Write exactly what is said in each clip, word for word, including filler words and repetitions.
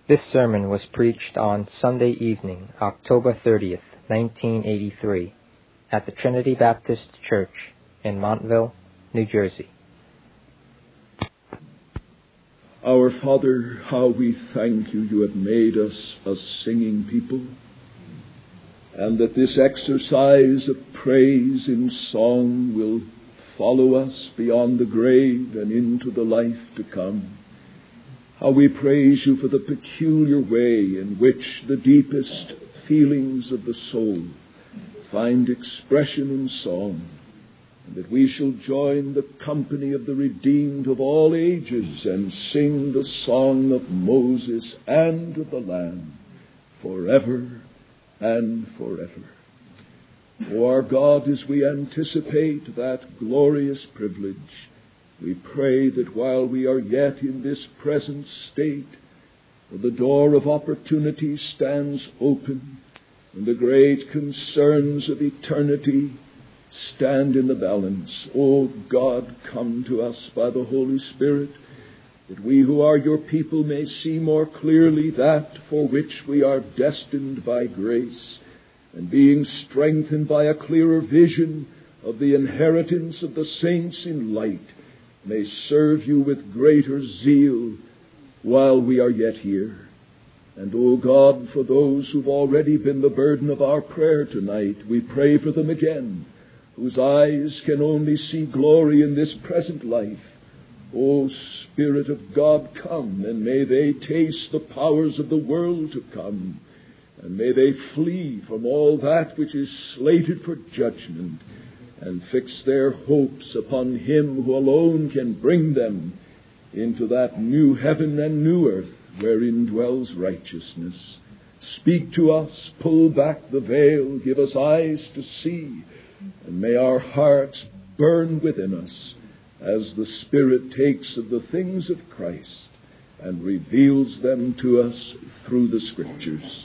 This sermon was preached on Sunday evening, October thirtieth, nineteen eighty-three, at the Trinity Baptist Church in Montville, New Jersey. Our Father, how we thank you, you have made us a singing people, and that this exercise of praise in song will follow us beyond the grave and into the life to come. How we praise you for the peculiar way in which the deepest feelings of the soul find expression in song, and that we shall join the company of the redeemed of all ages and sing the song of Moses and of the Lamb forever and forever. O our God, as we anticipate that glorious privilege, we pray that while we are yet in this present state, the door of opportunity stands open, and the great concerns of eternity stand in the balance. O God, come to us by the Holy Spirit, that we who are your people may see more clearly that for which we are destined by grace, and being strengthened by a clearer vision of the inheritance of the saints in light, may serve you with greater zeal while we are yet here. And, O God, for those who've already been the burden of our prayer tonight, we pray for them again, whose eyes can only see glory in this present life. O Spirit of God, come, and may they taste the powers of the world to come, and may they flee from all that which is slated for judgment, and fix their hopes upon Him who alone can bring them into that new heaven and new earth wherein dwells righteousness. Speak to us, pull back the veil, give us eyes to see, and may our hearts burn within us as the Spirit takes of the things of Christ and reveals them to us through the Scriptures.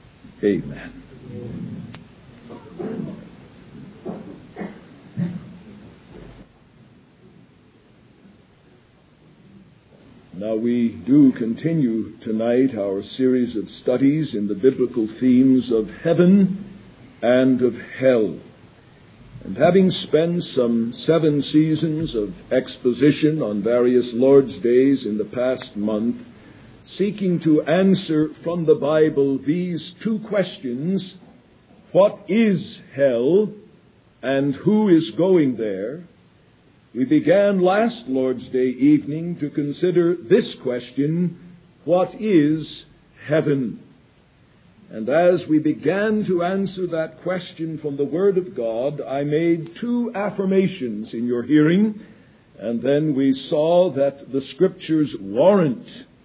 Amen. Now, we do continue tonight our series of studies in the biblical themes of heaven and of hell. And having spent some seven seasons of exposition on various Lord's Days in the past month, seeking to answer from the Bible these two questions: what is hell and who is going there? We began last Lord's Day evening to consider this question: what is heaven? And as we began to answer that question from the Word of God, I made two affirmations in your hearing, and then we saw that the Scriptures warrant,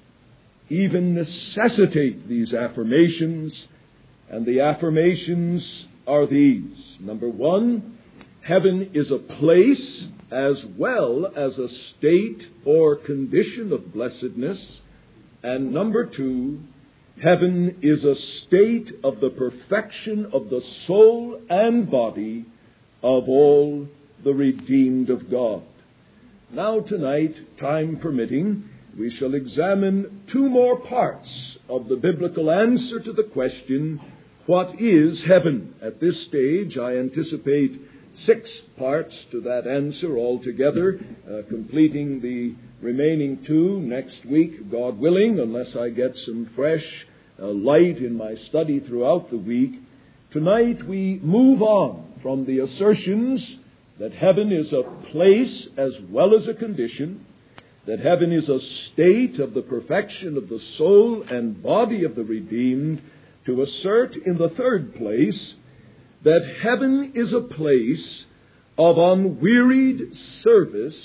even necessitate these affirmations, and the affirmations are these. Number one, heaven is a place as well as a state or condition of blessedness. And number two, heaven is a state of the perfection of the soul and body of all the redeemed of God. Now tonight, time permitting, we shall examine two more parts of the biblical answer to the question, what is heaven? At this stage, I anticipate six parts to that answer altogether, uh, completing the remaining two next week, God willing, unless I get some fresh uh, light in my study throughout the week. Tonight we move on from the assertions that heaven is a place as well as a condition, that heaven is a state of the perfection of the soul and body of the redeemed, to assert in the third place that heaven is a place of unwearied service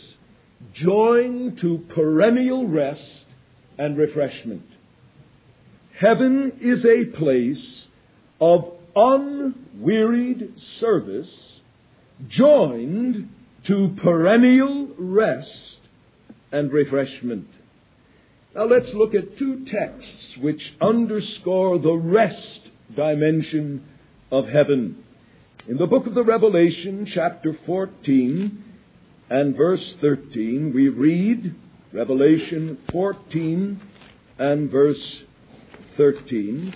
joined to perennial rest and refreshment. Heaven is a place of unwearied service joined to perennial rest and refreshment. Now let's look at two texts which underscore the rest dimension of heaven. In the book of the Revelation, chapter fourteen and verse thirteen, we read, Revelation fourteen and verse thirteen.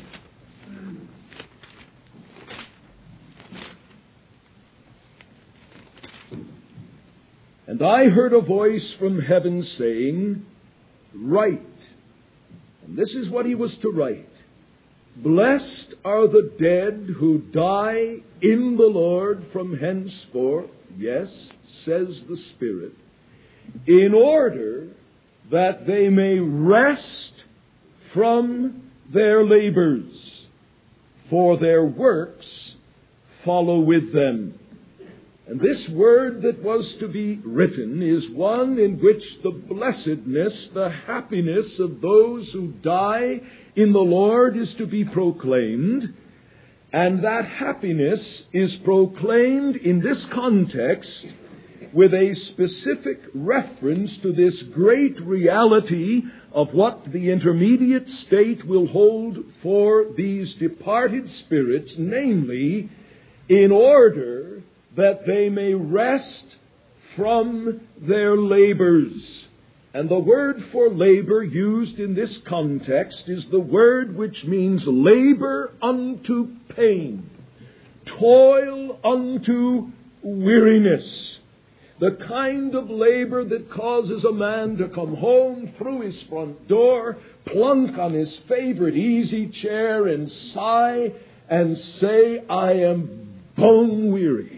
And I heard a voice from heaven saying, "Write." And this is what he was to write. "Blessed are the dead who die in the Lord from henceforth," yes, says the Spirit, "in order that they may rest from their labors, for their works follow with them." And this word that was to be written is one in which the blessedness, the happiness of those who die in the Lord is to be proclaimed. And that happiness is proclaimed in this context with a specific reference to this great reality of what the intermediate state will hold for these departed spirits, namely, in order that they may rest from their labors. And the word for labor used in this context is the word which means labor unto pain, toil unto weariness. The kind of labor that causes a man to come home through his front door, plunk on his favorite easy chair and sigh and say, "I am bone weary."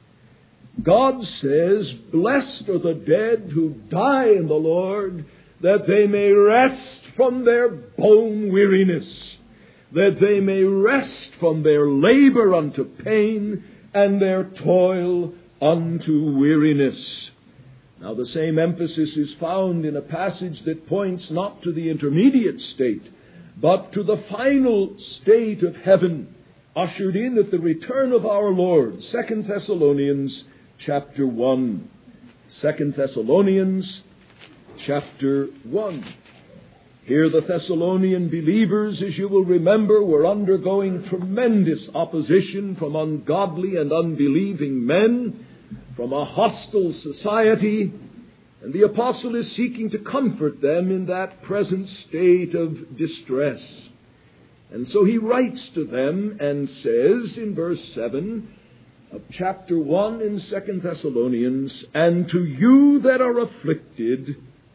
God says, "Blessed are the dead who die in the Lord, that they may rest from their bone weariness, that they may rest from their labor unto pain and their toil unto weariness." Now the same emphasis is found in a passage that points not to the intermediate state, but to the final state of heaven, ushered in at the return of our Lord. Second Thessalonians chapter one. Second Thessalonians chapter one. Here the Thessalonian believers, as you will remember, were undergoing tremendous opposition from ungodly and unbelieving men, from a hostile society, and the apostle is seeking to comfort them in that present state of distress. And so he writes to them and says in verse seven of chapter one in Second Thessalonians, "And to you that are afflicted,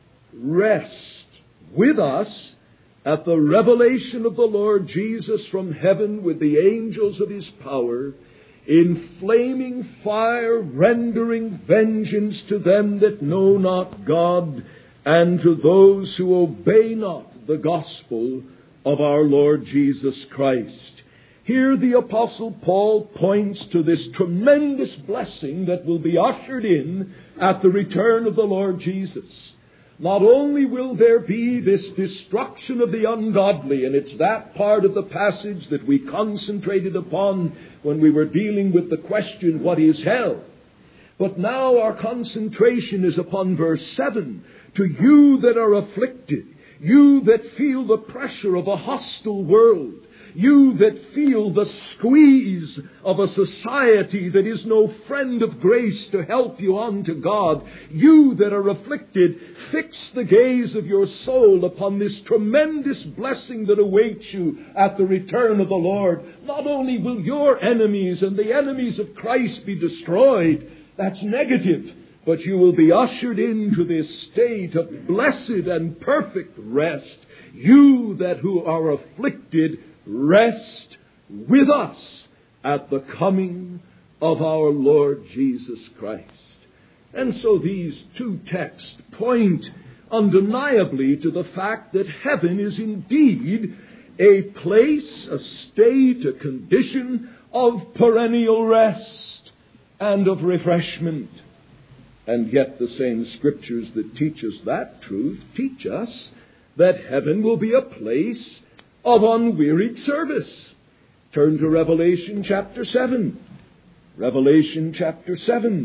rest with us at the revelation of the Lord Jesus from heaven with the angels of his power, in flaming fire, rendering vengeance to them that know not God, and to those who obey not the gospel of our Lord Jesus Christ." Here the Apostle Paul points to this tremendous blessing that will be ushered in at the return of the Lord Jesus. Not only will there be this destruction of the ungodly, and it's that part of the passage that we concentrated upon when we were dealing with the question, what is hell? But now our concentration is upon verse seven. "To you that are afflicted, you that feel the pressure of a hostile world, you that feel the squeeze of a society that is no friend of grace to help you on to God, you that are afflicted, fix the gaze of your soul upon this tremendous blessing that awaits you at the return of the Lord. Not only will your enemies and the enemies of Christ be destroyed, that's negative, but you will be ushered into this state of blessed and perfect rest. You that who are afflicted, rest with us at the coming of our Lord Jesus Christ. And so these two texts point undeniably to the fact that heaven is indeed a place, a state, a condition of perennial rest and of refreshment. And yet the same scriptures that teach us that truth teach us that heaven will be a place of unwearied service. Turn to Revelation chapter seven. Revelation chapter seven.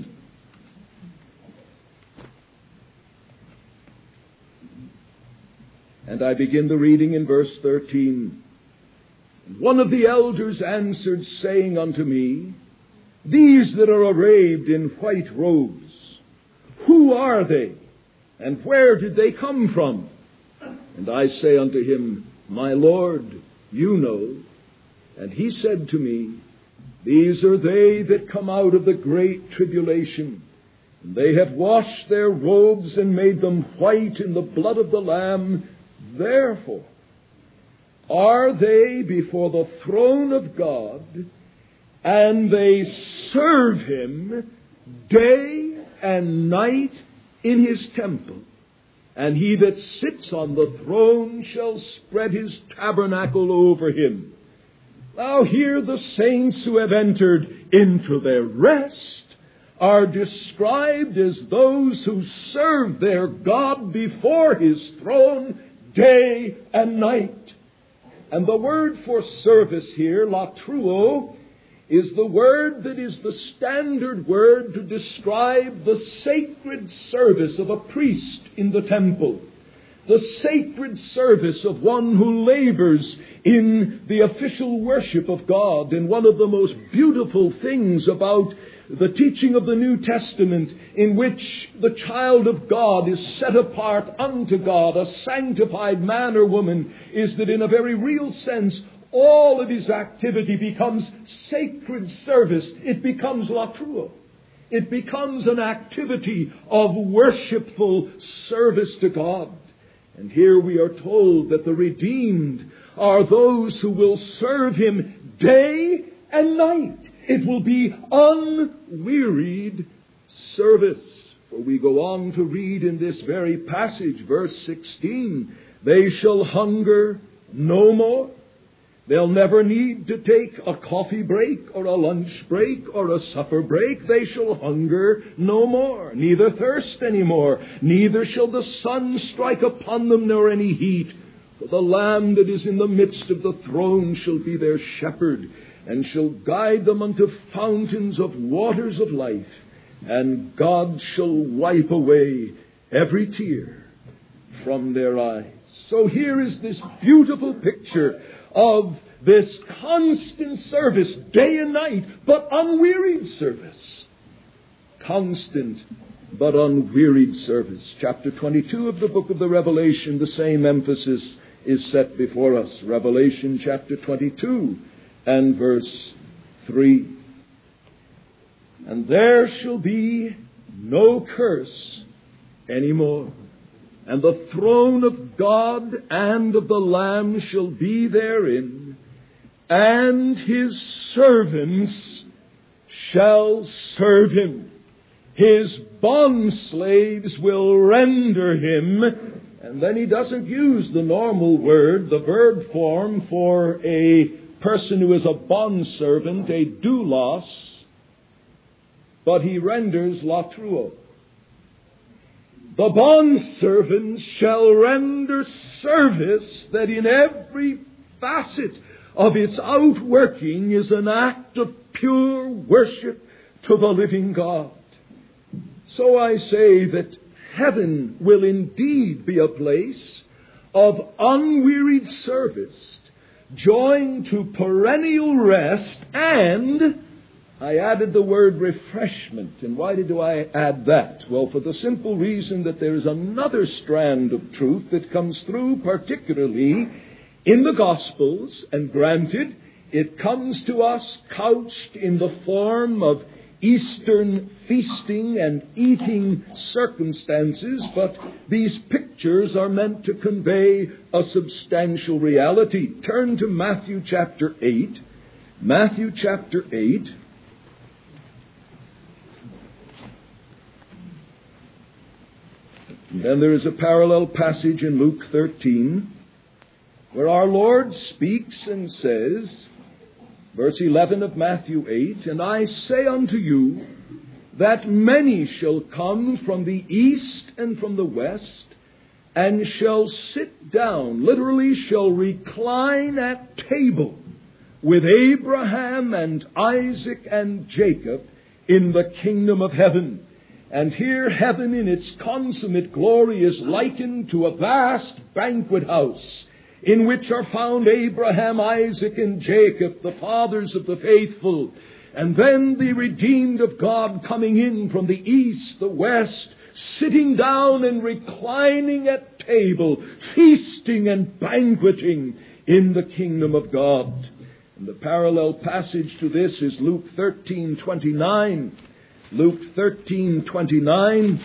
And I begin the reading in verse thirteen. One of the elders answered, saying unto me, These that are arrayed in white robes, who are they, and where did they come from? And I say unto him, My Lord, you know. And he said to me, These are they that come out of the great tribulation. And they have washed their robes and made them white in the blood of the Lamb. Therefore are they before the throne of God, and they serve him day and night in his temple. And he that sits on the throne shall spread his tabernacle over him. Now here the saints who have entered into their rest are described as those who serve their God before his throne day and night. And the word for service here, latruo, is the word that is the standard word to describe the sacred service of a priest in the temple. The sacred service of one who labors in the official worship of God. And one of the most beautiful things about the teaching of the New Testament, in which the child of God is set apart unto God, a sanctified man or woman, is that in a very real sense, all of his activity becomes sacred service. It becomes latruo. It becomes an activity of worshipful service to God. And here we are told that the redeemed are those who will serve him day and night. It will be unwearied service. For we go on to read in this very passage, verse sixteen, they shall hunger no more. They'll never need to take a coffee break or a lunch break or a supper break. They shall hunger no more, neither thirst any more. Neither shall the sun strike upon them nor any heat. For the Lamb that is in the midst of the throne shall be their shepherd, and shall guide them unto fountains of waters of life. And God shall wipe away every tear from their eyes. So here is this beautiful picture of this constant service, day and night, but unwearied service. Constant but unwearied service. Chapter twenty-two of the book of the Revelation, the same emphasis is set before us. Revelation chapter twenty-two and verse three. And there shall be no curse any more. And the throne of God and of the Lamb shall be therein, and his servants shall serve him. His bondslaves will render him. And then he doesn't use the normal word, the verb form, for a person who is a bondservant, a doulos, but he renders latruo. The bondservants shall render service that in every facet of its outworking is an act of pure worship to the living God. So I say that heaven will indeed be a place of unwearied service, joined to perennial rest, and I added the word refreshment. And why did I add that? Well, for the simple reason that there is another strand of truth that comes through, particularly in the Gospels, and granted, it comes to us couched in the form of Eastern feasting and eating circumstances, but these pictures are meant to convey a substantial reality. Turn to Matthew chapter eight. Matthew chapter eight. And then there is a parallel passage in Luke thirteen, where our Lord speaks and says, verse eleven of Matthew eight, and I say unto you that many shall come from the east and from the west, and shall sit down, literally shall recline at table with Abraham and Isaac and Jacob in the kingdom of heaven. And here heaven in its consummate glory is likened to a vast banquet house, in which are found Abraham, Isaac, and Jacob, the fathers of the faithful. And then the redeemed of God coming in from the east, the west, sitting down and reclining at table, feasting and banqueting in the kingdom of God. And the parallel passage to this is Luke thirteen twenty-nine. Luke thirteen twenty-nine.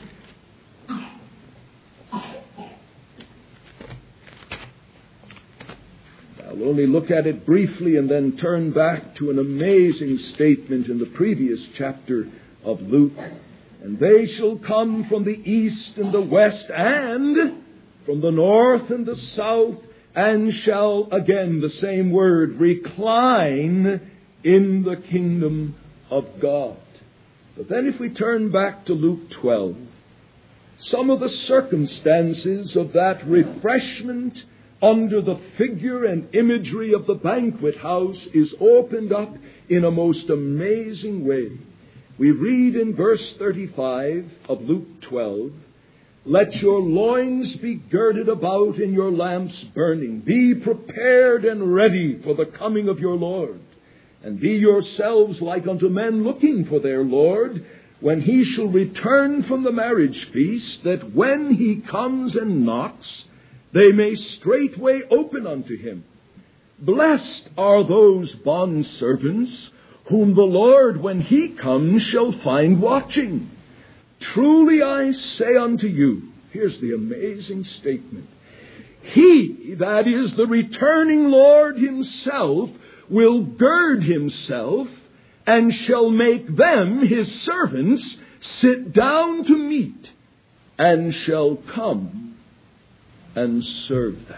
I'll only look at it briefly and then turn back to an amazing statement in the previous chapter of Luke. And they shall come from the east and the west and from the north and the south, and shall, again the same word, recline in the kingdom of God. But then if we turn back to Luke twelve, some of the circumstances of that refreshment under the figure and imagery of the banquet house is opened up in a most amazing way. We read in verse thirty-five of Luke twelve, "Let your loins be girded about and your lamps burning. Be prepared and ready for the coming of your Lord. And be yourselves like unto men looking for their Lord, when he shall return from the marriage feast, that when he comes and knocks, they may straightway open unto him. Blessed are those bondservants whom the Lord, when he comes, shall find watching. Truly I say unto you," here's the amazing statement, "he," that is the returning Lord himself, "will gird himself and shall make them, his servants, sit down to meat, and shall come and serve them."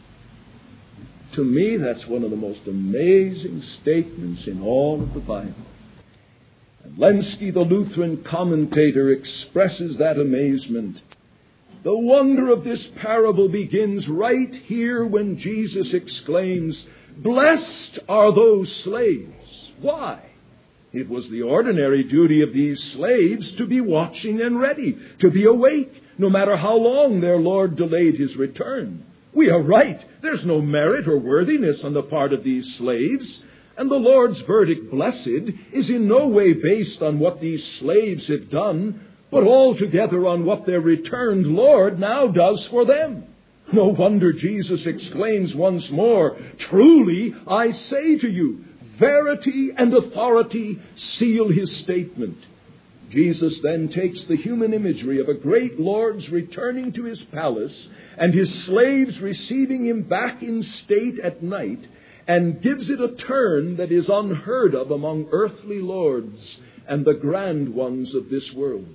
To me, that's one of the most amazing statements in all of the Bible. And Lenski, the Lutheran commentator, expresses that amazement. The wonder of this parable begins right here when Jesus exclaims, "Blessed are those slaves." Why? It was the ordinary duty of these slaves to be watching and ready, to be awake, no matter how long their Lord delayed his return. We are right. There's no merit or worthiness on the part of these slaves. And the Lord's verdict, blessed, is in no way based on what these slaves have done, but altogether on what their returned Lord now does for them. No wonder Jesus exclaims once more, "Truly I say to you," verity and authority seal his statement. Jesus then takes the human imagery of a great Lord's returning to his palace and his slaves receiving him back in state at night, and gives it a turn that is unheard of among earthly lords and the grand ones of this world.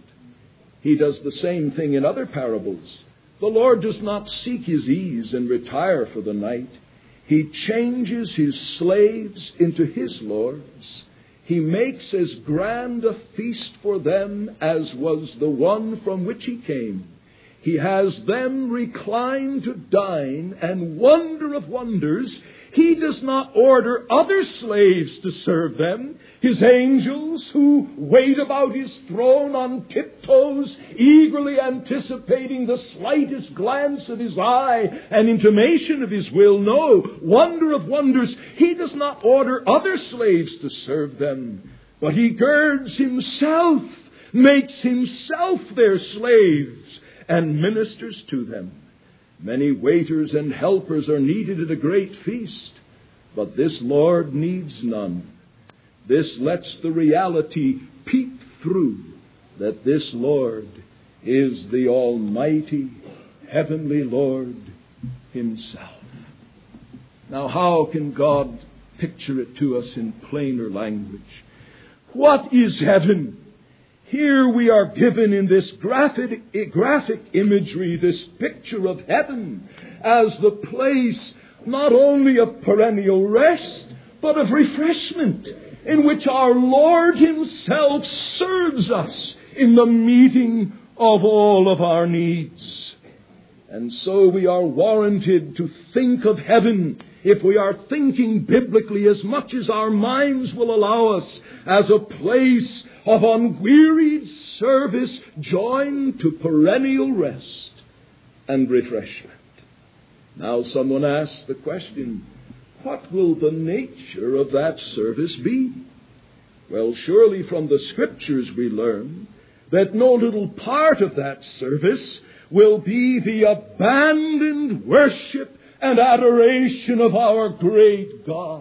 He does the same thing in other parables. The Lord does not seek his ease and retire for the night. He changes his slaves into his lords. He makes as grand a feast for them as was the one from which he came. He has them recline to dine, and wonder of wonders, he does not order other slaves to serve them, his angels who wait about his throne on tiptoes, eagerly anticipating the slightest glance of his eye and intimation of his will. No, wonder of wonders, he does not order other slaves to serve them, but he girds himself, makes himself their slaves, and ministers to them. Many waiters and helpers are needed at a great feast, but this Lord needs none. This lets the reality peep through that this Lord is the Almighty Heavenly Lord himself. Now, how can God picture it to us in plainer language? What is heaven? Here we are given in this graphic, graphic imagery, this picture of heaven as the place not only of perennial rest, but of refreshment, in which our Lord himself serves us in the meeting of all of our needs. And so we are warranted to think of heaven, if we are thinking biblically, as much as our minds will allow us, as a place of unwearied service joined to perennial rest and refreshment. Now someone asks the question, what will the nature of that service be? Well, surely from the Scriptures we learn that no little part of that service will be the abandoned worship and adoration of our great God.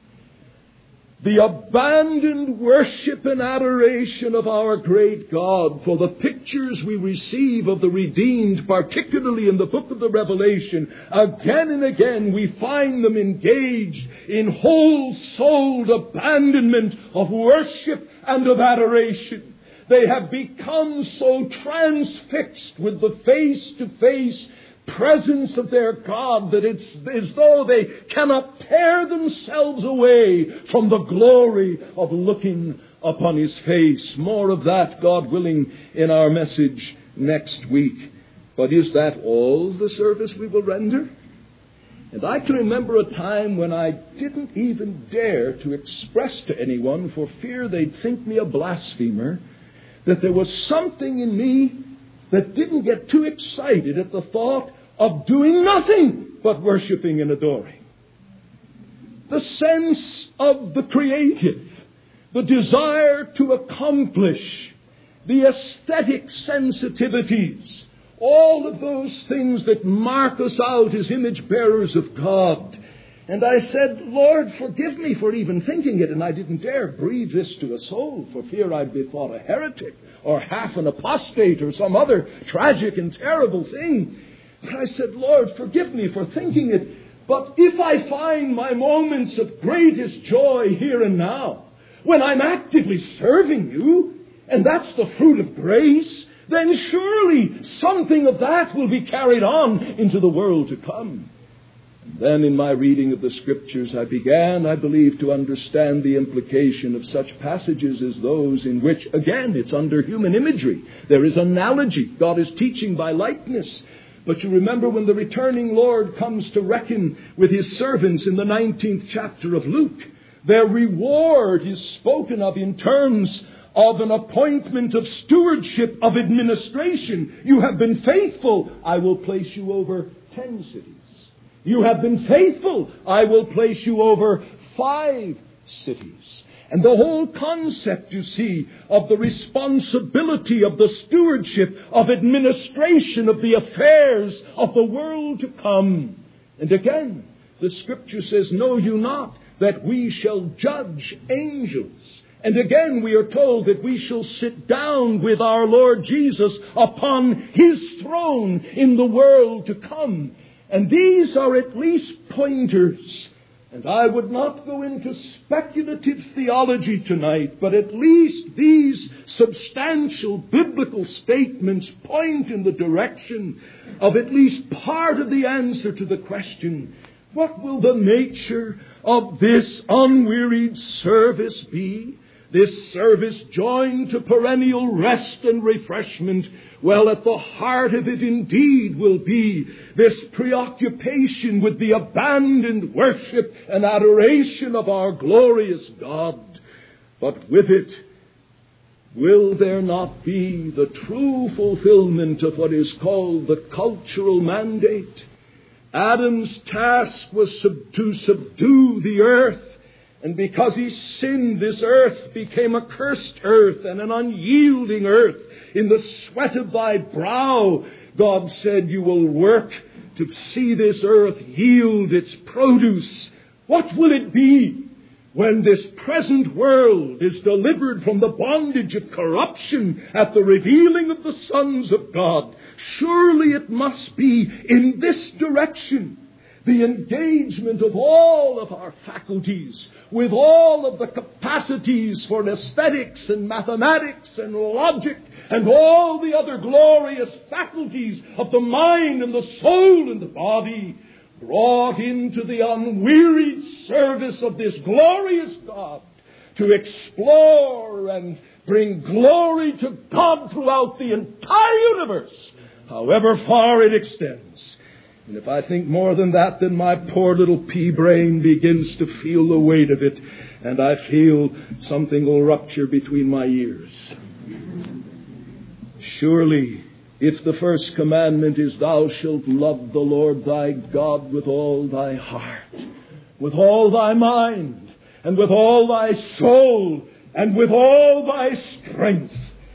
The abandoned worship and adoration of our great God. For the pictures we receive of the redeemed, particularly in the book of the Revelation, again and again we find them engaged in whole-souled abandonment of worship and of adoration. They have become so transfixed with the face-to-face presence of their God that it's as though they cannot tear themselves away from the glory of looking upon His face. More of that, God willing, in our message next week. But is that all the service we will render? And I can remember a time when I didn't even dare to express to anyone, for fear they'd think me a blasphemer, that there was something in me that didn't get too excited at the thought of doing nothing but worshiping and adoring. The sense of the creative, the desire to accomplish, the aesthetic sensitivities, all of those things that mark us out as image bearers of God. And I said, Lord, forgive me for even thinking it, and I didn't dare breathe this to a soul for fear I'd be thought a heretic or half an apostate or some other tragic and terrible thing. But I said, Lord, forgive me for thinking it. But if I find my moments of greatest joy here and now, when I'm actively serving you, and that's the fruit of grace, then surely something of that will be carried on into the world to come. And then in my reading of the Scriptures, I began, I believe, to understand the implication of such passages as those in which, again, it's under human imagery. There is analogy. God is teaching by likeness. But you remember when the returning Lord comes to reckon with His servants in the nineteenth chapter of Luke, their reward is spoken of in terms of an appointment of stewardship, of administration. You have been faithful, I will place you over ten cities. You have been faithful, I will place you over five cities. And the whole concept, you see, of the responsibility of the stewardship, of administration of the affairs of the world to come. And again, the Scripture says, know you not that we shall judge angels. And again, we are told that we shall sit down with our Lord Jesus upon His throne in the world to come. And these are at least pointers. And I would not go into speculative theology tonight, but at least these substantial biblical statements point in the direction of at least part of the answer to the question, what will the nature of this unwearied service be? This service joined to perennial rest and refreshment. Well, at the heart of it indeed will be this preoccupation with the abandoned worship and adoration of our glorious God. But with it, will there not be the true fulfillment of what is called the cultural mandate? Adam's task was sub- to subdue the earth. And because he sinned, this earth became a cursed earth and an unyielding earth. In the sweat of thy brow, God said, you will work to see this earth yield its produce. What will it be when this present world is delivered from the bondage of corruption at the revealing of the sons of God? Surely it must be in this direction. The engagement of all of our faculties, with all of the capacities for aesthetics and mathematics and logic and all the other glorious faculties of the mind and the soul and the body, brought into the unwearied service of this glorious God to explore and bring glory to God throughout the entire universe, however far it extends. And if I think more than that, then my poor little pea brain begins to feel the weight of it, and I feel something will rupture between my ears. Surely, if the first commandment is, thou shalt love the Lord thy God with all thy heart, with all thy mind, and with all thy soul, and with all thy strength,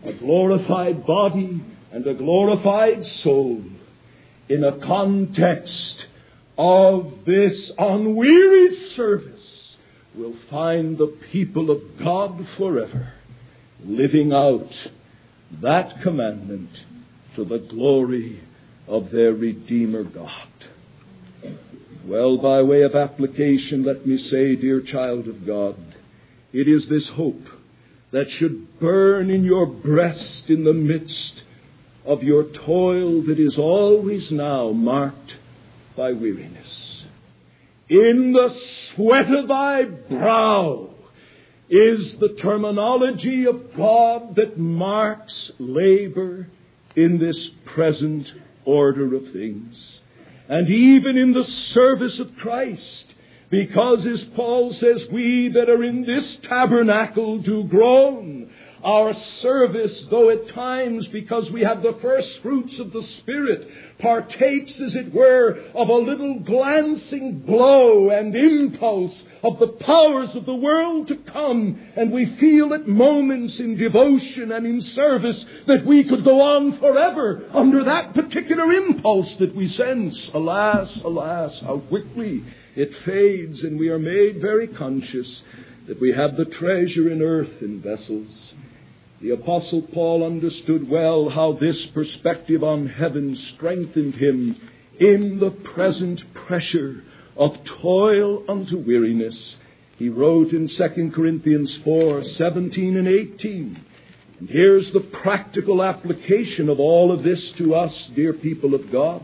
a glorified body and a glorified soul in a context of this unwearied service will find the people of God forever living out that commandment to the glory of their Redeemer God. Well, by way of application, let me say, dear child of God, it is this hope that should burn in your breast in the midst of your toil that is always now marked by weariness. In the sweat of thy brow is the terminology of God that marks labor in this present order of things. And even in the service of Christ, because, as Paul says, we that are in this tabernacle do groan. Our service, though at times, because we have the first fruits of the Spirit, partakes, as it were, of a little glancing glow and impulse of the powers of the world to come, and we feel at moments in devotion and in service that we could go on forever under that particular impulse that we sense. Alas, alas, how quickly it fades, and we are made very conscious that we have the treasure in earthen vessels. The Apostle Paul understood well how this perspective on heaven strengthened him in the present pressure of toil unto weariness. He wrote in Second Corinthians four, seventeen and eighteen. And here's the practical application of all of this to us, dear people of God.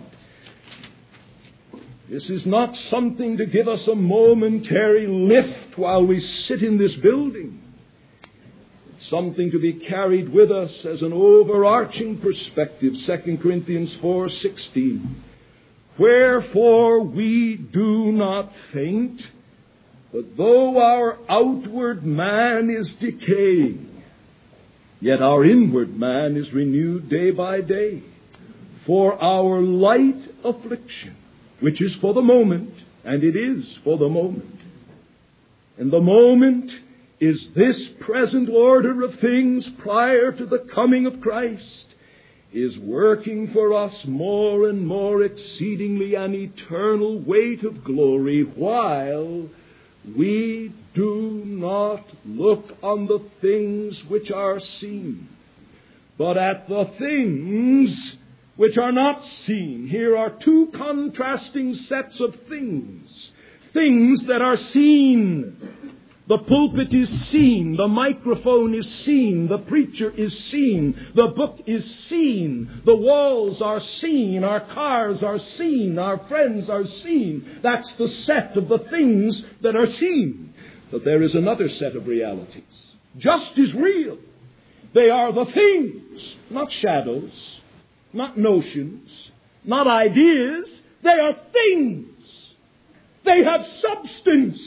This is not something to give us a momentary lift while we sit in this building. Something to be carried with us as an overarching perspective. Second Corinthians four sixteen. Wherefore we do not faint, but though our outward man is decaying, yet our inward man is renewed day by day. For our light affliction, which is for the moment, and it is for the moment, and the moment is this present order of things prior to the coming of Christ, is working for us more and more exceedingly an eternal weight of glory, while we do not look on the things which are seen, but at the things which are not seen. Here are two contrasting sets of things. Things that are seen. The pulpit is seen, the microphone is seen, the preacher is seen, the book is seen, the walls are seen, our cars are seen, our friends are seen. That's the set of the things that are seen. But there is another set of realities, just as real. They are the things, not shadows, not notions, not ideas. They are things. They have substance.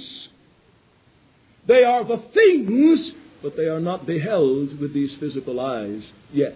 They are the things, but they are not beheld with these physical eyes yet.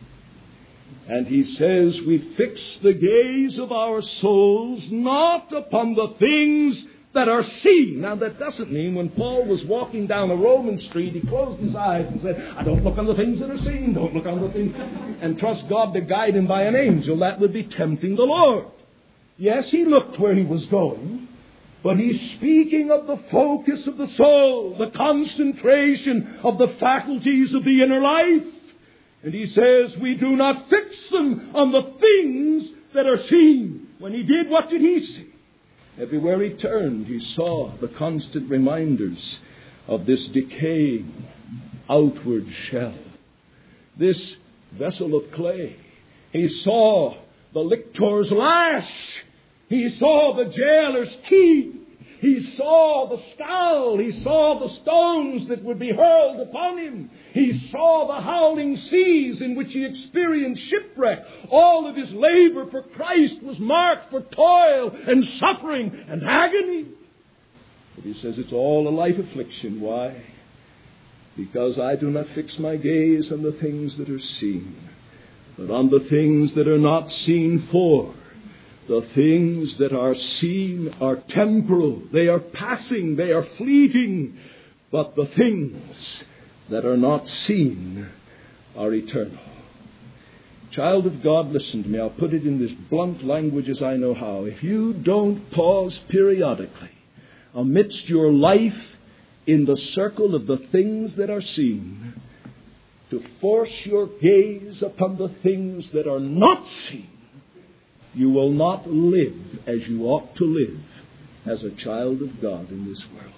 And he says we fix the gaze of our souls not upon the things that are seen. Now that doesn't mean when Paul was walking down a Roman street, he closed his eyes and said, I don't look on the things that are seen, don't look on the things, and trust God to guide him by an angel. That would be tempting the Lord. Yes, he looked where he was going, but he's speaking of the focus of the soul, the concentration of the faculties of the inner life. And he says we do not fix them on the things that are seen. When he did, what did he see? Everywhere he turned, he saw the constant reminders of this decaying outward shell, this vessel of clay. He saw the lictor's lash. He saw the jailer's teeth. He saw the scowl. He saw the stones that would be hurled upon him. He saw the howling seas in which he experienced shipwreck. All of his labor for Christ was marked for toil and suffering and agony. But he says it's all a light affliction. Why? Because I do not fix my gaze on the things that are seen, but on the things that are not seen. For the things that are seen are temporal. They are passing. They are fleeting. But the things that are not seen are eternal. Child of God, listen to me. I'll put it in this blunt language as I know how. If you don't pause periodically amidst your life in the circle of the things that are seen, to force your gaze upon the things that are not seen, you will not live as you ought to live as a child of God in this world.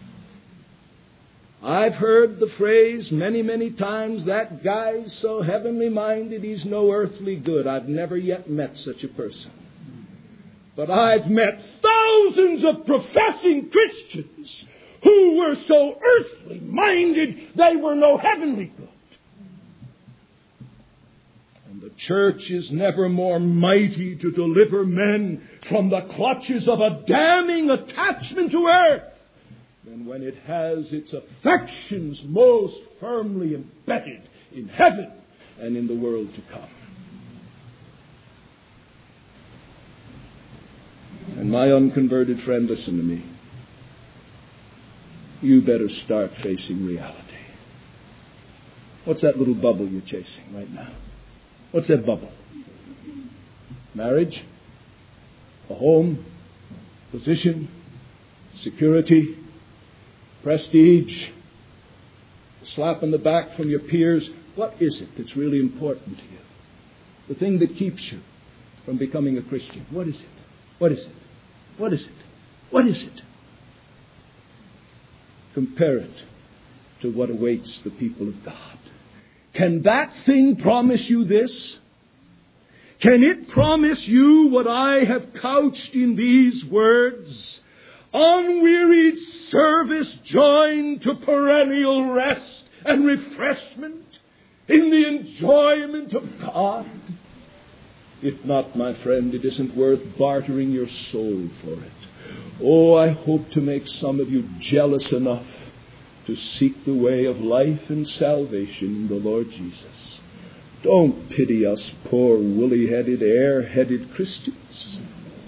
I've heard the phrase many, many times, that guy's so heavenly minded he's no earthly good. I've never yet met such a person. But I've met thousands of professing Christians who were so earthly minded they were no heavenly good. And the church is never more mighty to deliver men from the clutches of a damning attachment to earth than when it has its affections most firmly embedded in heaven and in the world to come. And my unconverted friend, listen to me. You better start facing reality. What's that little bubble you're chasing right now? What's that bubble? Marriage? A home? Position? Security? Prestige? A slap on the back from your peers? What is it that's really important to you? The thing that keeps you from becoming a Christian. What is it? What is it? What is it? What is it? Compare it to what awaits the people of God. Can that thing promise you this? Can it promise you what I have couched in these words? Unwearied service joined to perennial rest and refreshment in the enjoyment of God? If not, my friend, it isn't worth bartering your soul for it. Oh, I hope to make some of you jealous enough to seek the way of life and salvation in the Lord Jesus. Don't pity us poor, woolly-headed, air-headed Christians.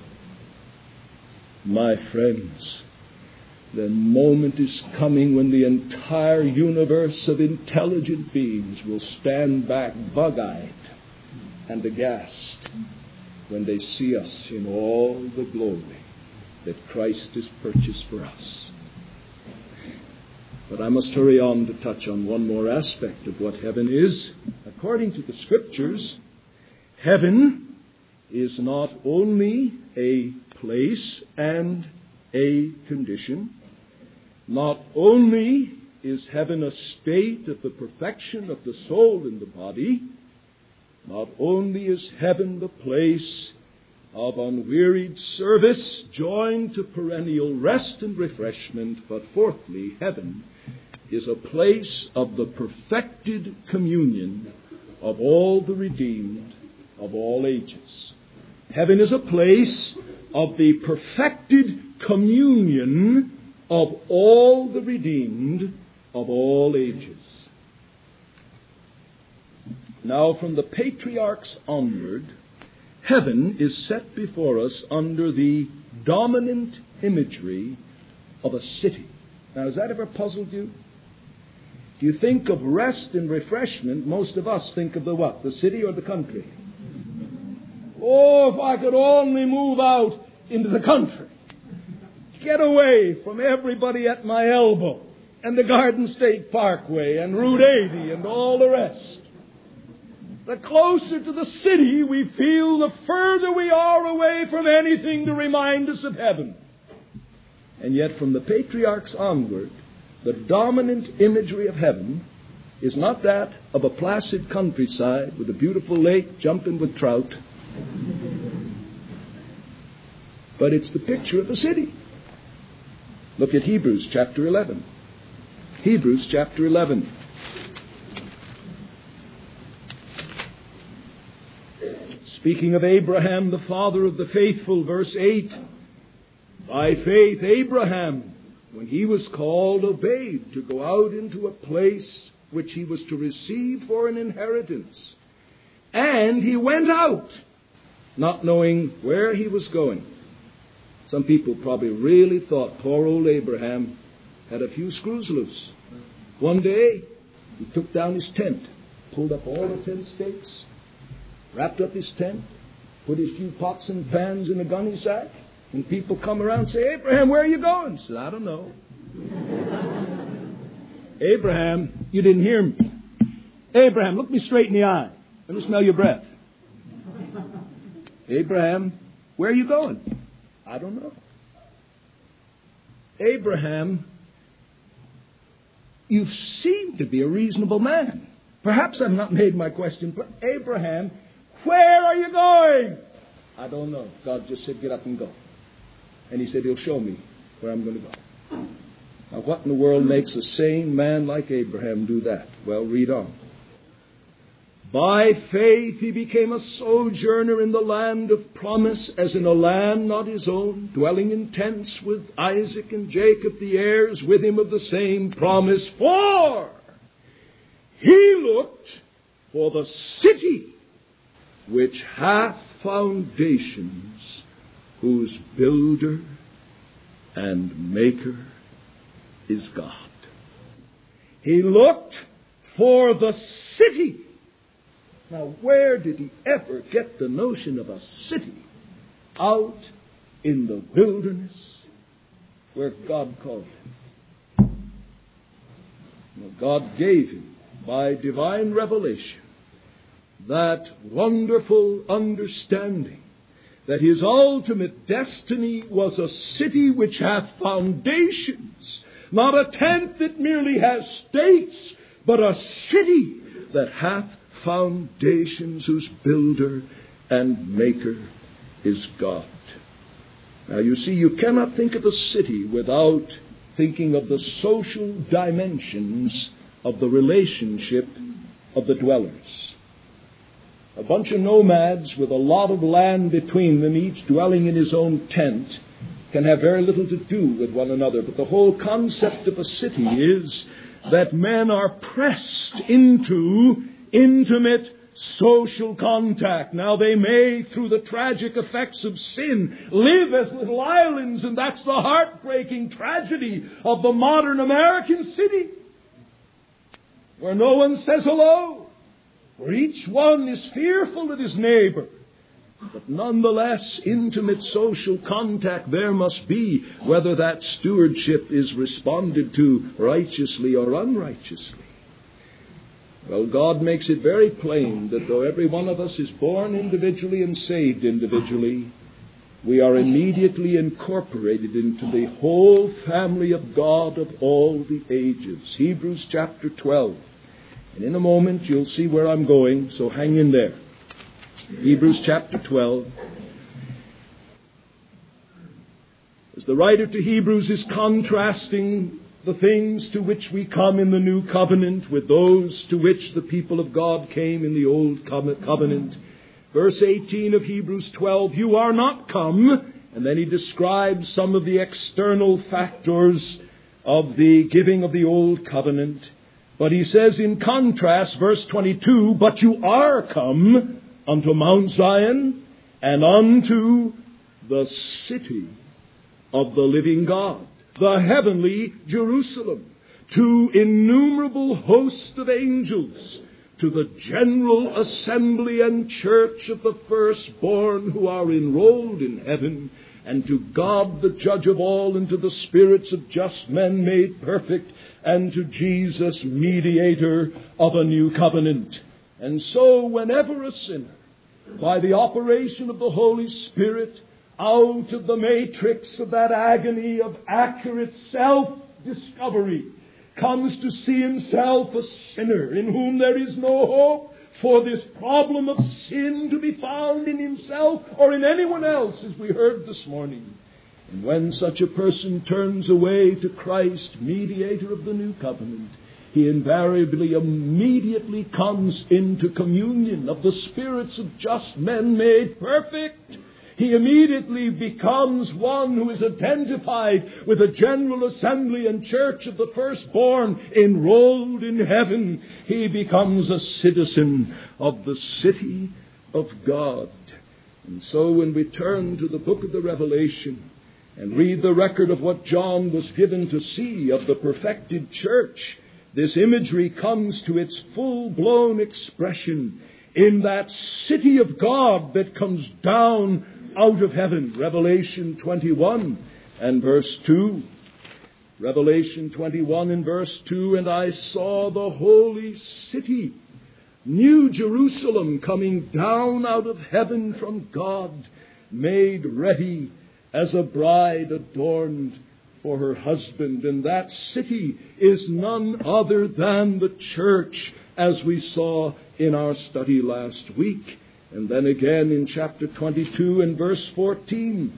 My friends, the moment is coming when the entire universe of intelligent beings will stand back bug-eyed and aghast when they see us in all the glory that Christ has purchased for us. But I must hurry on to touch on one more aspect of what heaven is. According to the Scriptures, heaven is not only a place and a condition. Not only is heaven a state of the perfection of the soul and the body, not only is heaven the place of unwearied service joined to perennial rest and refreshment, but fourthly, heaven is a place of the perfected communion of all the redeemed of all ages. Heaven is a place of the perfected communion of all the redeemed of all ages. Now, from the patriarchs onward, heaven is set before us under the dominant imagery of a city. Now, has that ever puzzled you? Do you think of rest and refreshment? Most of us think of the what? The city or the country? Oh, if I could only move out into the country. Get away from everybody at my elbow and the Garden State Parkway and Route eighty and all the rest. The closer to the city we feel, the further we are away from anything to remind us of heaven. And yet from the patriarchs onward, the dominant imagery of heaven is not that of a placid countryside with a beautiful lake jumping with trout, but it's the picture of a city. Look at Hebrews chapter eleven. Hebrews chapter eleven. Speaking of Abraham, the father of the faithful, verse eight. By faith, Abraham, when he was called, obeyed to go out into a place which he was to receive for an inheritance. And he went out, not knowing where he was going. Some people probably really thought poor old Abraham had a few screws loose. One day, he took down his tent pulled up all the tent stakes, wrapped up his tent, put his few pots and pans in a gunny sack, and people come around and say, Abraham, where are you going? He said, I don't know. Abraham, you didn't hear me. Abraham, look me straight in the eye. Let me smell your breath. Abraham, where are you going? I don't know. Abraham, you seem to be a reasonable man. Perhaps I've not made my question, but Abraham, where are you going? I don't know. God just said, get up and go. And he said, he'll show me where I'm going to go. Now, what in the world makes a sane man like Abraham do that? Well, read on. By faith he became a sojourner in the land of promise, as in a land not his own, dwelling in tents with Isaac and Jacob, the heirs with him of the same promise. For he looked for the city which hath foundations, whose builder and maker is God. He looked for the city. Now, where did he ever get the notion of a city? Out in the wilderness where God called him. Now, God gave him, by divine revelation, that wonderful understanding that his ultimate destiny was a city which hath foundations, not a tent that merely has stakes, but a city that hath foundations, whose builder and maker is God. Now, you see, you cannot think of a city without thinking of the social dimensions of the relationship of the dwellers. A bunch of nomads with a lot of land between them, each dwelling in his own tent, can have very little to do with one another. But the whole concept of a city is that men are pressed into intimate social contact. Now, they may, through the tragic effects of sin, live as little islands, and that's the heartbreaking tragedy of the modern American city, where no one says hello, where each one is fearful of his neighbor. But nonetheless, intimate social contact there must be, whether that stewardship is responded to righteously or unrighteously. Well, God makes it very plain that though every one of us is born individually and saved individually, we are immediately incorporated into the whole family of God of all the ages. Hebrews chapter twelve. And in a moment you'll see where I'm going, so hang in there. Hebrews chapter twelve. As the writer to Hebrews is contrasting the things to which we come in the new covenant with those to which the people of God came in the old covenant. Verse eighteen of Hebrews twelve, you are not come. And then he describes some of the external factors of the giving of the old covenant. But he says in contrast, verse twenty-two, but you are come unto Mount Zion and unto the city of the living God, the heavenly Jerusalem, to innumerable hosts of angels, to the general assembly and church of the firstborn who are enrolled in heaven, and to God the judge of all, and to the spirits of just men made perfect, and to Jesus, mediator of a new covenant. And so whenever a sinner, by the operation of the Holy Spirit, out of the matrix of that agony of accurate self-discovery, comes to see himself a sinner in whom there is no hope for this problem of sin to be found in himself or in anyone else, as we heard this morning. And when such a person turns away to Christ, mediator of the new covenant, he invariably immediately comes into communion of the spirits of just men made perfect. He immediately becomes one who is identified with a general assembly and church of the firstborn enrolled in heaven. He becomes a citizen of the city of God. And so when we turn to the book of the Revelation and read the record of what John was given to see of the perfected church, This imagery comes to its full-blown expression in that city of God that comes down out of heaven. Revelation twenty-one and verse two. Revelation twenty-one and verse two, and I saw the holy city, New Jerusalem, coming down out of heaven from God, made ready as a bride adorned for her husband. And that city is none other than the church, as we saw in our study last week. And then again in chapter twenty-two and verse fourteen.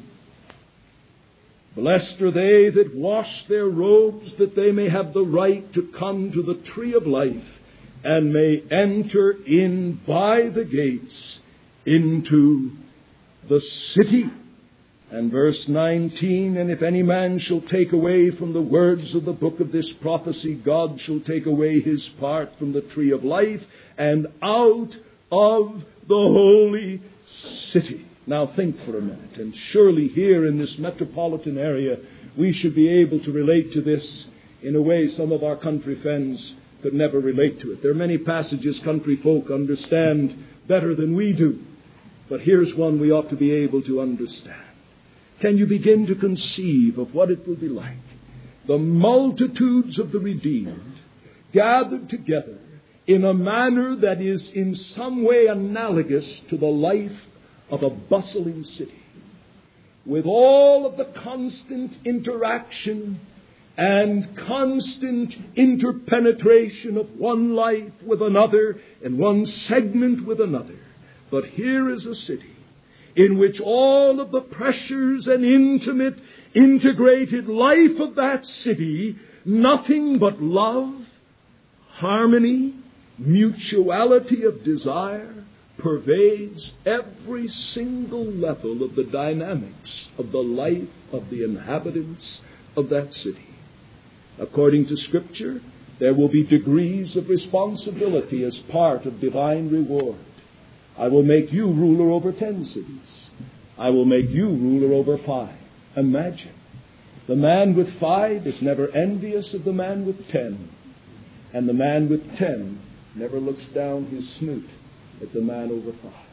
Blessed are they that wash their robes, that they may have the right to come to the tree of life, and may enter in by the gates into the city. And verse nineteen, and if any man shall take away from the words of the book of this prophecy, God shall take away his part from the tree of life and out of the holy city. Now think for a minute, and surely here in this metropolitan area we should be able to relate to this in a way some of our country friends could never relate to it. There are many passages country folk understand better than we do, but here's one we ought to be able to understand. Can you begin to conceive of what it will be like? The multitudes of the redeemed gathered together in a manner that is in some way analogous to the life of a bustling city, with all of the constant interaction and constant interpenetration of one life with another and one segment with another. But here is a city in which all of the pressures and intimate, integrated life of that city, nothing but love, harmony, mutuality of desire, pervades every single level of the dynamics of the life of the inhabitants of that city. According to Scripture, there will be degrees of responsibility as part of divine reward. I will make you ruler over ten cities. I will make you ruler over five. Imagine. The man with five is never envious of the man with ten. And the man with ten never looks down his snoot at the man over five.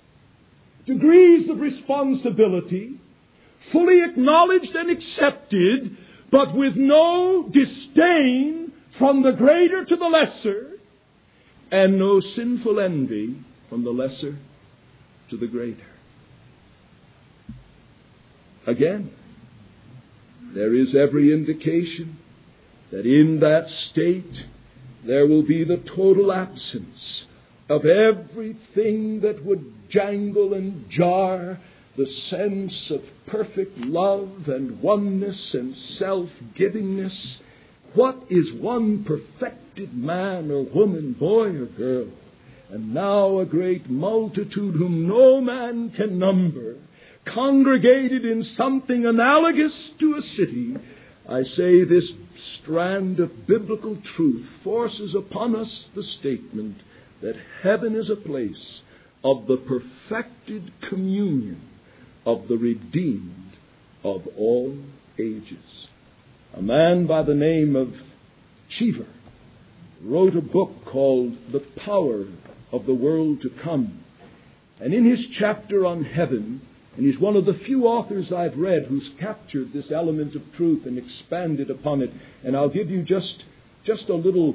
Degrees of responsibility, fully acknowledged and accepted, but with no disdain from the greater to the lesser, and no sinful envy from the lesser to the greater. Again, there is every indication that in that state there will be the total absence of everything that would jangle and jar the sense of perfect love and oneness and self-givingness. What is one perfected man or woman, boy or girl? And now a great multitude whom no man can number, congregated in something analogous to a city. I say this strand of biblical truth forces upon us the statement that heaven is a place of the perfected communion of the redeemed of all ages. A man by the name of Cheever wrote a book called The Power of the World to Come. And in his chapter on heaven, and he's one of the few authors I've read who's captured this element of truth and expanded upon it. And I'll give you just, just a little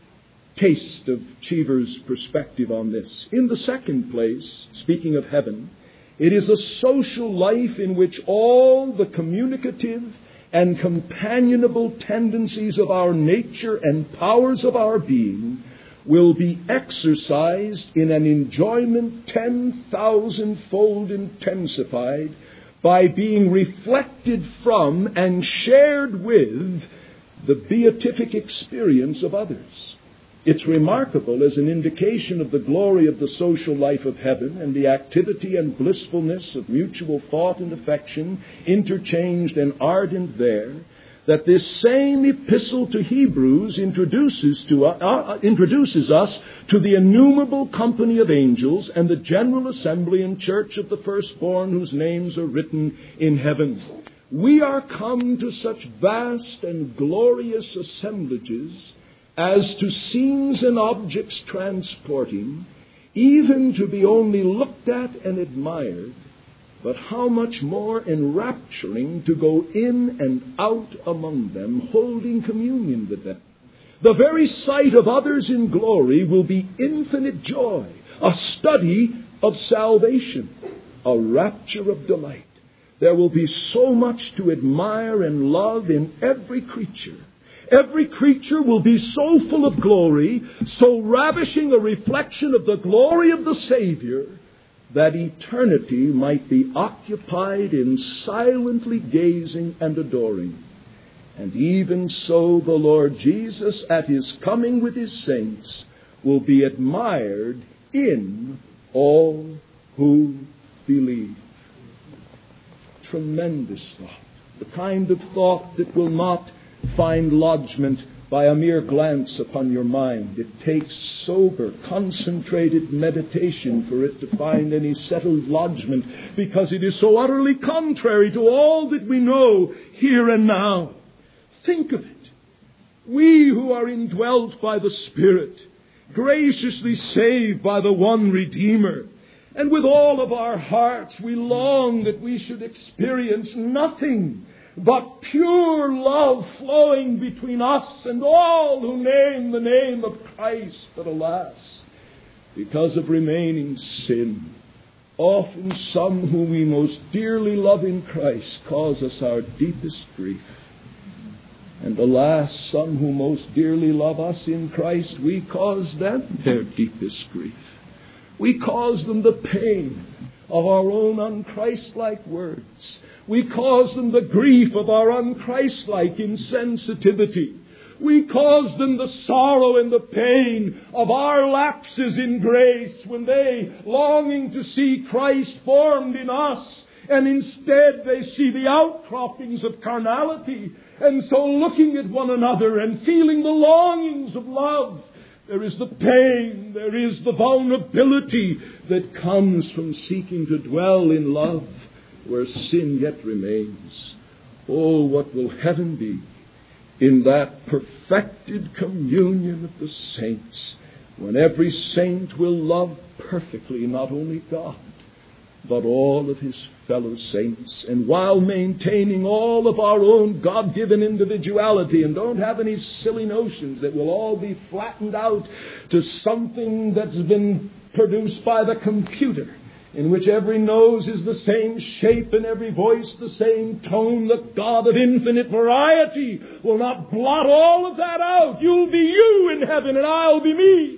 taste of Cheever's perspective on this. In the second place, speaking of heaven, it is a social life in which all the communicative and companionable tendencies of our nature and powers of our being will be exercised in an enjoyment ten thousand fold intensified by being reflected from and shared with the beatific experience of others. It's remarkable as an indication of the glory of the social life of heaven and the activity and blissfulness of mutual thought and affection interchanged and ardent there, that this same epistle to Hebrews introduces, to, uh, introduces us to the innumerable company of angels and the general assembly and church of the firstborn whose names are written in heaven. We are come to such vast and glorious assemblages as to scenes and objects transporting, even to be only looked at and admired, but how much more enrapturing to go in and out among them, holding communion with them. The very sight of others in glory will be infinite joy, a study of salvation, a rapture of delight. There will be so much to admire and love in every creature. Every creature will be so full of glory, so ravishing a reflection of the glory of the Savior, that eternity might be occupied in silently gazing and adoring. And even so, the Lord Jesus, at His coming with His saints, will be admired in all who believe. Tremendous thought. The kind of thought that will not find lodgment by a mere glance upon your mind. It takes sober, concentrated meditation for it to find any settled lodgment, because it is so utterly contrary to all that we know here and now. Think of it. We who are indwelt by the Spirit, graciously saved by the one Redeemer, and with all of our hearts we long that we should experience nothing but pure love flowing between us and all who name the name of Christ. But alas, because of remaining sin, often some whom we most dearly love in Christ cause us our deepest grief. And alas, some who most dearly love us in Christ, we cause them their deepest grief. We cause them the pain of our own unchristlike words. We cause them the grief of our unchristlike insensitivity. We cause them the sorrow and the pain of our lapses in grace, when they, longing to see Christ formed in us, and instead they see the outcroppings of carnality, and so looking at one another and feeling the longings of love, there is the pain, there is the vulnerability that comes from seeking to dwell in love where sin yet remains. Oh, what will heaven be in that perfected communion of the saints, when every saint will love perfectly not only God, but all of His fellow saints, and while maintaining all of our own God-given individuality, and don't have any silly notions that will all be flattened out to something that's been produced by the computer, in which every nose is the same shape and every voice the same tone. The God of infinite variety will not blot all of that out. You'll be you in heaven and I'll be me.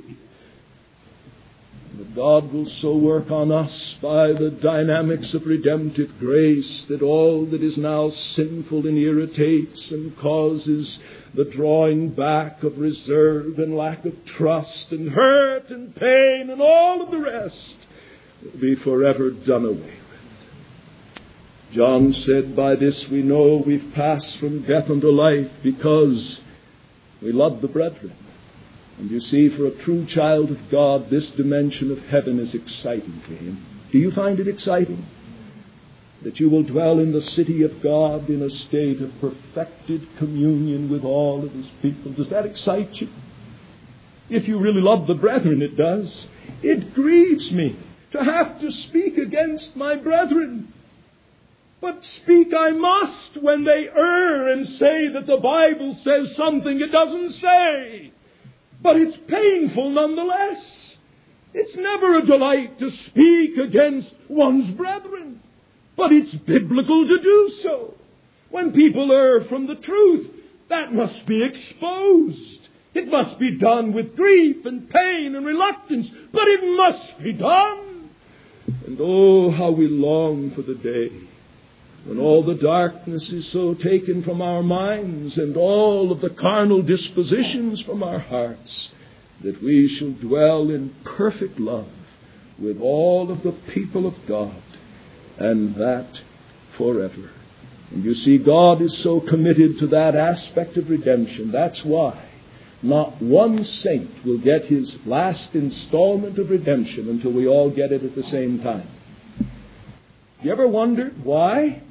But God will so work on us by the dynamics of redemptive grace that all that is now sinful and irritates and causes the drawing back of reserve and lack of trust and hurt and pain and all of the rest will be forever done away with. John said, by this we know we've passed from death unto life, because we love the brethren. And you see, for a true child of God, this dimension of heaven is exciting to him. Do you find it exciting? That you will dwell in the city of God in a state of perfected communion with all of His people. Does that excite you? If you really love the brethren, it does. It grieves me to have to speak against my brethren. But speak I must when they err and say that the Bible says something it doesn't say. But it's painful nonetheless. It's never a delight to speak against one's brethren. But it's biblical to do so. When people err from the truth, that must be exposed. It must be done with grief and pain and reluctance, but it must be done. And oh, how we long for the day when all the darkness is so taken from our minds and all of the carnal dispositions from our hearts, that we shall dwell in perfect love with all of the people of God, and that forever. And you see, God is so committed to that aspect of redemption. That's why not one saint will get his last installment of redemption until we all get it at the same time. You ever wondered why?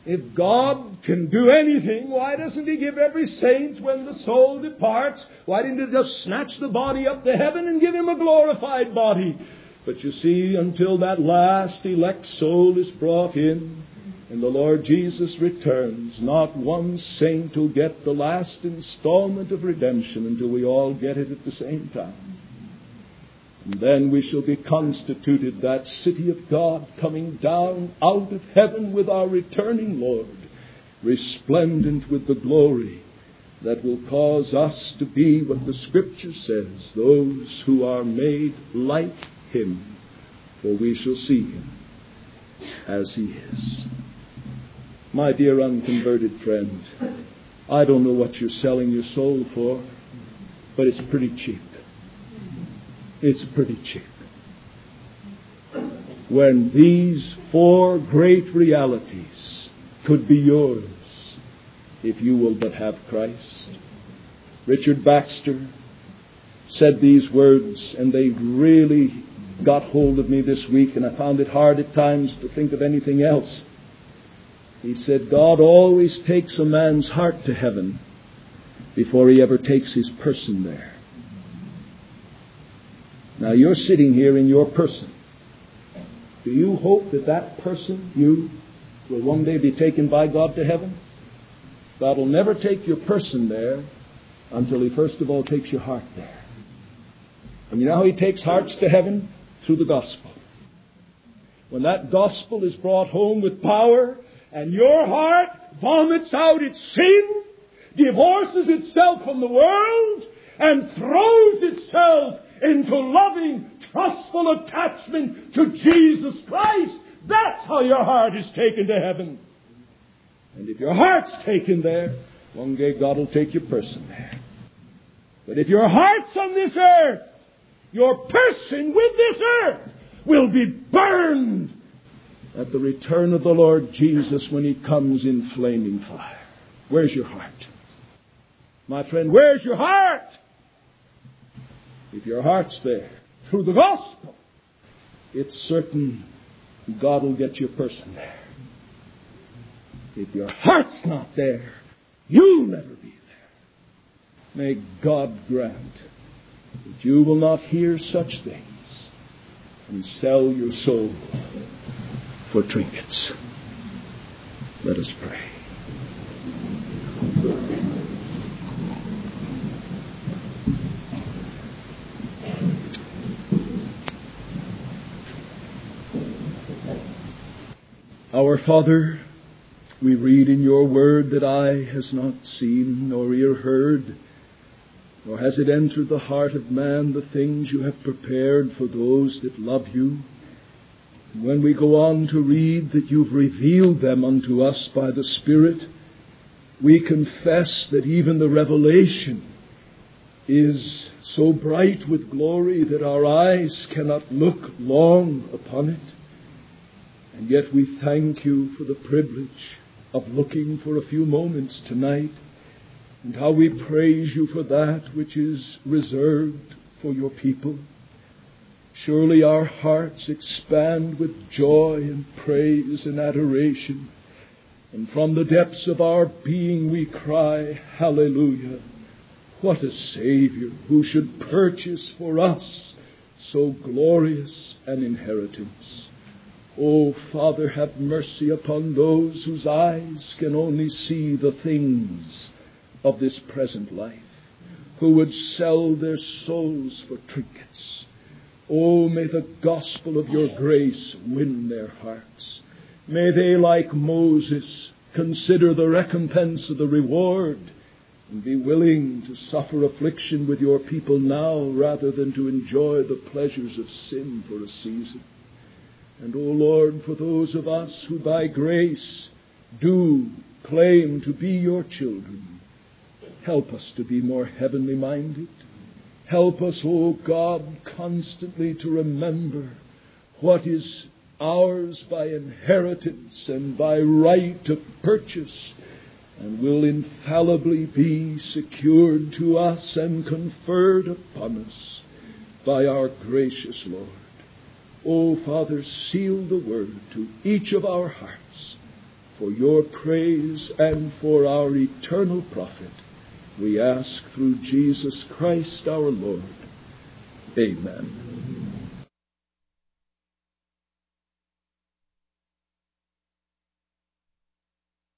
If God can do anything, why doesn't He give every saint when the soul departs? Why didn't He just snatch the body up to heaven and give him a glorified body? But you see, until that last elect soul is brought in and the Lord Jesus returns, not one saint will get the last installment of redemption until we all get it at the same time. And then we shall be constituted that city of God coming down out of heaven with our returning Lord, resplendent with the glory that will cause us to be what the Scripture says, those who are made like Him, for we shall see Him as He is. My dear unconverted friend, I don't know what you're selling your soul for, but it's pretty cheap. It's pretty cheap. When these four great realities could be yours if you will but have Christ. Richard Baxter said these words, and they really got hold of me this week, and I found it hard at times to think of anything else. He said, God always takes a man's heart to heaven before He ever takes his person there. Now, you're sitting here in your person. Do you hope that that person, you, will one day be taken by God to heaven? God will never take your person there until He first of all takes your heart there. And you know how He takes hearts to heaven? Through the gospel. When that gospel is brought home with power and your heart vomits out its sin, divorces itself from the world, and throws itself into loving, trustful attachment to Jesus Christ, that's how your heart is taken to heaven. And if your heart's taken there, one day God will take your person there. But if your heart's on this earth, your person with this earth will be burned at the return of the Lord Jesus when He comes in flaming fire. Where's your heart? My friend, where's your heart? If your heart's there, through the gospel, it's certain God will get your person there. If your heart's not there, you'll never be there. May God grant that you will not hear such things and sell your soul for trinkets. Let us pray. Our Father, we read in your word that eye has not seen, nor ear heard, nor has it entered the heart of man the things you have prepared for those that love you. And when we go on to read that you've revealed them unto us by the Spirit, we confess that even the revelation is so bright with glory that our eyes cannot look long upon it. And yet we thank you for the privilege of looking for a few moments tonight, and how we praise you for that which is reserved for your people. Surely our hearts expand with joy and praise and adoration, and from the depths of our being we cry, Hallelujah! What a Savior who should purchase for us so glorious an inheritance. Oh, Father, have mercy upon those whose eyes can only see the things of this present life, who would sell their souls for trinkets. Oh, may the gospel of your grace win their hearts. May they, like Moses, consider the recompense of the reward and be willing to suffer affliction with your people now rather than to enjoy the pleasures of sin for a season. And, O Lord, for those of us who by grace do claim to be your children, help us to be more heavenly minded. Help us, O God, constantly to remember what is ours by inheritance and by right of purchase, and will infallibly be secured to us and conferred upon us by our gracious Lord. Oh, Father, seal the word to each of our hearts, for your praise and for our eternal profit, we ask through Jesus Christ our Lord. Amen.